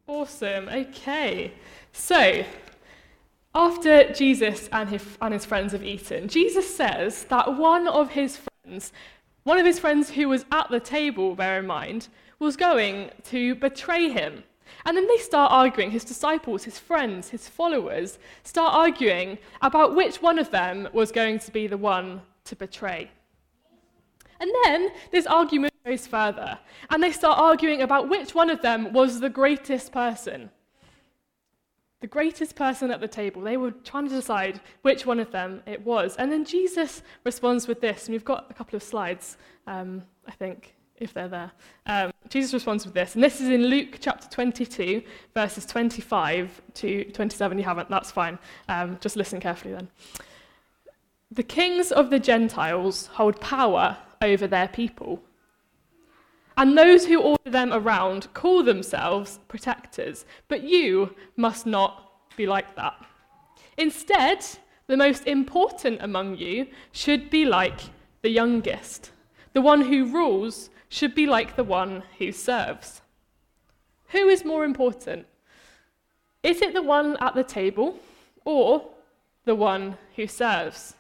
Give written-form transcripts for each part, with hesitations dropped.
Awesome. Okay. So, after Jesus and his friends have eaten, Jesus says that one of his friends who was at the table, bear in mind, was going to betray him. And then they start arguing, his disciples, his friends, his followers, start arguing about which one of them was going to be the one to betray. And then this argument goes further, and they start arguing about which one of them was the greatest person. The greatest person at the table. They were trying to decide which one of them it was. And then Jesus responds with this, and we've got a couple of slides, I think, if they're there. Jesus responds with this, and this is in Luke chapter 22, verses 25 to 27. You haven't, that's fine. Just listen carefully then. The kings of the Gentiles hold power over their people, and those who order them around call themselves protectors, but you must not be like that. Instead, the most important among you should be like the youngest. The one who rules should be like the one who serves. Who is more important? Is it the one at the table or the one who serves?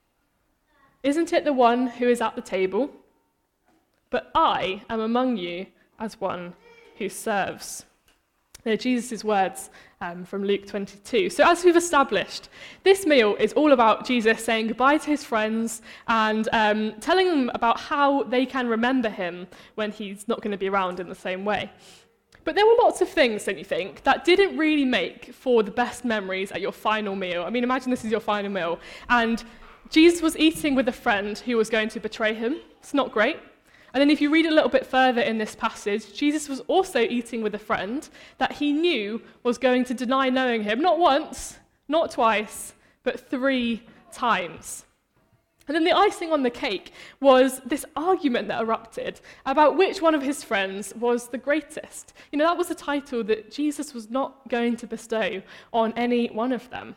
Isn't it the one who is at the table? But I am among you as one who serves. They're Jesus' words from Luke 22. So as we've established, this meal is all about Jesus saying goodbye to his friends and telling them about how they can remember him when he's not going to be around in the same way. But there were lots of things, don't you think, that didn't really make for the best memories at your final meal. I mean, imagine this is your final meal, and Jesus was eating with a friend who was going to betray him. It's not great. And then if you read a little bit further in this passage, Jesus was also eating with a friend that he knew was going to deny knowing him, not once, not twice, but 3 times. And then the icing on the cake was this argument that erupted about which one of his friends was the greatest. You know, that was a title that Jesus was not going to bestow on any one of them.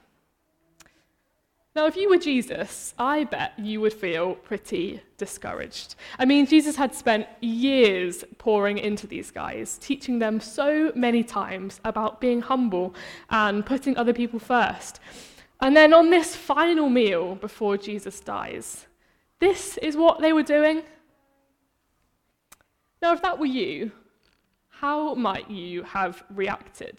Now, if you were Jesus, I bet you would feel pretty discouraged. I mean, Jesus had spent years pouring into these guys, teaching them so many times about being humble and putting other people first. And then on this final meal before Jesus dies, this is what they were doing. Now, if that were you, how might you have reacted?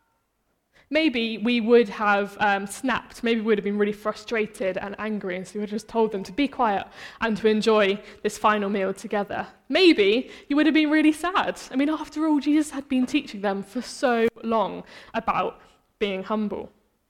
Maybe we would have snapped. Maybe we would have been really frustrated and angry, and so we would have just told them to be quiet and to enjoy this final meal together. Maybe you would have been really sad. I mean, after all, Jesus had been teaching them for so long about being humble.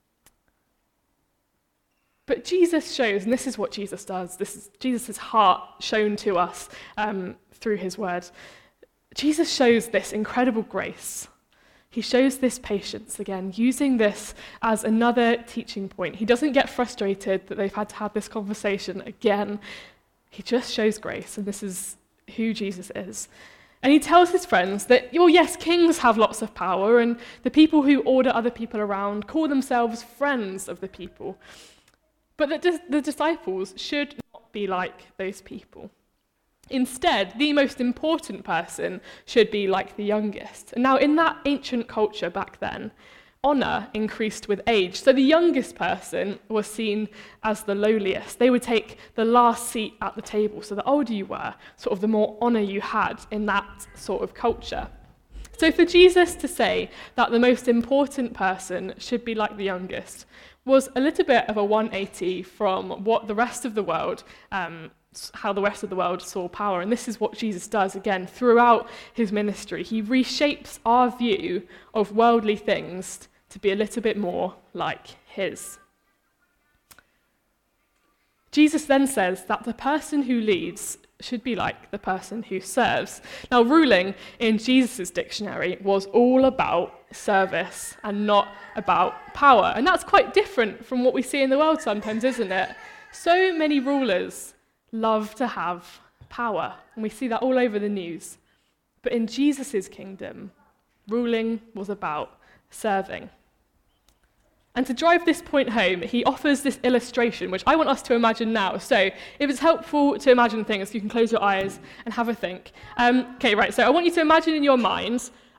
But Jesus shows, and this is what Jesus does, this is Jesus' heart shown to us through his word. Jesus shows this incredible grace. He shows this patience again, using this as another teaching point. He doesn't get frustrated that they've had to have this conversation again. He just shows grace, and this is who Jesus is. And he tells his friends that, well, yes, kings have lots of power, and the people who order other people around call themselves friends of the people. But that the disciples should not be like those people. Instead, the most important person should be like the youngest. And now, in that ancient culture back then, honor increased with age. So the youngest person was seen as the lowliest. They would take the last seat at the table. So the older you were, sort of the more honor you had in that sort of culture. So for Jesus to say that the most important person should be like the youngest was a little bit of a 180 from what the rest of the world how the rest of the world saw power. And this is what Jesus does, again, throughout his ministry. He reshapes our view of worldly things to be a little bit more like his. Jesus then says that the person who leads should be like the person who serves. Now, ruling in Jesus' dictionary was all about service and not about power. And that's quite different from what we see in the world sometimes, isn't it? So many rulers love to have power, and we see that all over the news. But in Jesus' kingdom, ruling was about serving. And to drive this point home, he offers this illustration, which I want us to imagine now. So if it's helpful to imagine things, you can close your eyes and have a think. Okay, right, so I want you to imagine in your minds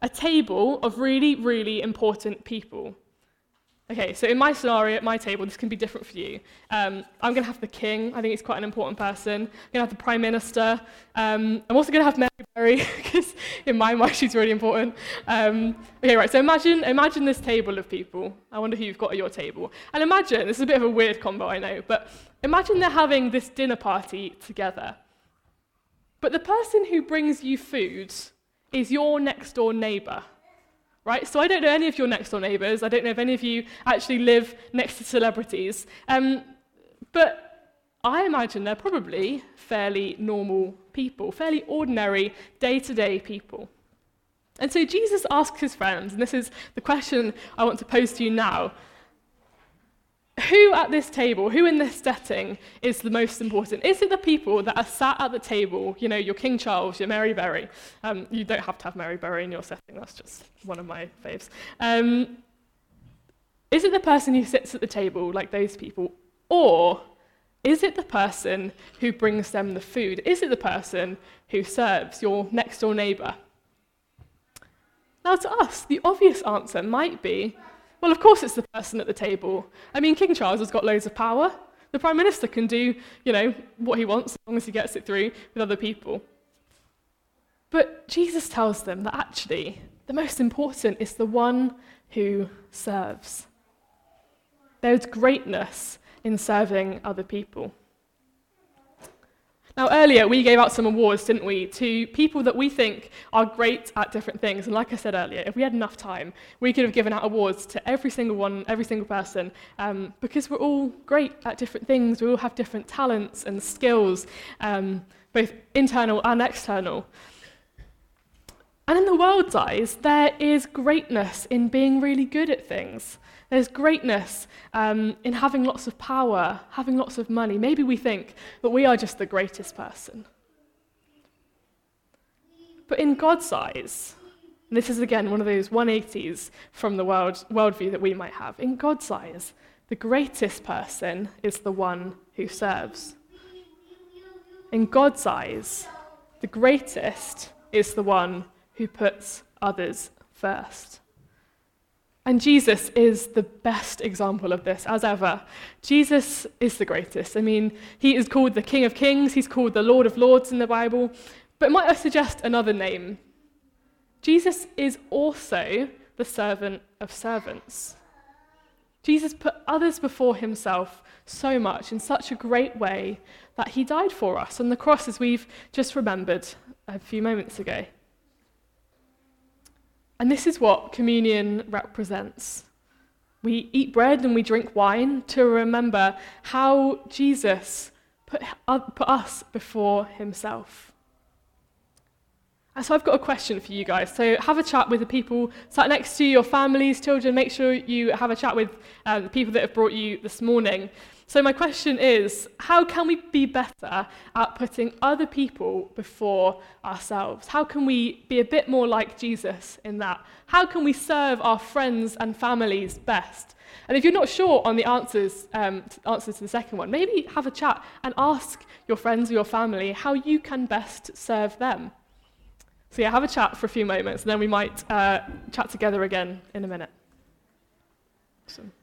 a table of really, really important people. Okay, so in my scenario, at my table, this can be different for you. I'm going to have the king. I think he's quite an important person. I'm going to have the prime minister. I'm also going to have Mary Berry, because in my mind, she's really important. Okay, right, so imagine this table of people. I wonder who you've got at your table. And imagine, this is a bit of a weird combo, I know, but imagine they're having this dinner party together. But the person who brings you food is your next door neighbour. Right? So I don't know any of your next door neighbours. I don't know if any of you actually live next to celebrities. But I imagine they're probably fairly normal people, fairly ordinary, day-to-day people. And so Jesus asks his friends, and this is the question I want to pose to you now, who at this table, who in this setting is the most important? Is it the people that are sat at the table, you know, your King Charles, your Mary Berry? You don't have to have Mary Berry in your setting, that's just one of my faves. Is it the person who sits at the table, like those people? Or is it the person who brings them the food? Is it the person who serves, your next door neighbour? Now to us, the obvious answer might be, well, of course it's the person at the table. I mean, King Charles has got loads of power. The Prime Minister can do, you know, what he wants as long as he gets it through with other people. But Jesus tells them that actually the most important is the one who serves. There's greatness in serving other people. Now, earlier, we gave out some awards, didn't we, to people that we think are great at different things. And like I said earlier, if we had enough time, we could have given out awards to every single person, because we're all great at different things. We all have different talents and skills, both internal and external. And in the world's eyes, there is greatness in being really good at things. There's greatness in having lots of power, having lots of money. Maybe we think that we are just the greatest person. But in God's eyes, and this is again one of those 180s from the worldview that we might have, in God's eyes, the greatest person is the one who serves. In God's eyes, the greatest is the one who puts others first. And Jesus is the best example of this, as ever. Jesus is the greatest. I mean, he is called the King of Kings, he's called the Lord of Lords in the Bible, but might I suggest another name? Jesus is also the servant of servants. Jesus put others before himself so much, in such a great way, that he died for us on the cross, as we've just remembered a few moments ago. And this is what communion represents. We eat bread and we drink wine to remember how Jesus put us before himself. And so I've got a question for you guys. So have a chat with the people sat next to you, your families, children. Make sure you have a chat with the people that have brought you this morning. So my question is, how can we be better at putting other people before ourselves? How can we be a bit more like Jesus in that? How can we serve our friends and families best? And if you're not sure on the answers to the second one, maybe have a chat and ask your friends or your family how you can best serve them. So yeah, have a chat for a few moments, and then we might chat together again in a minute. Awesome.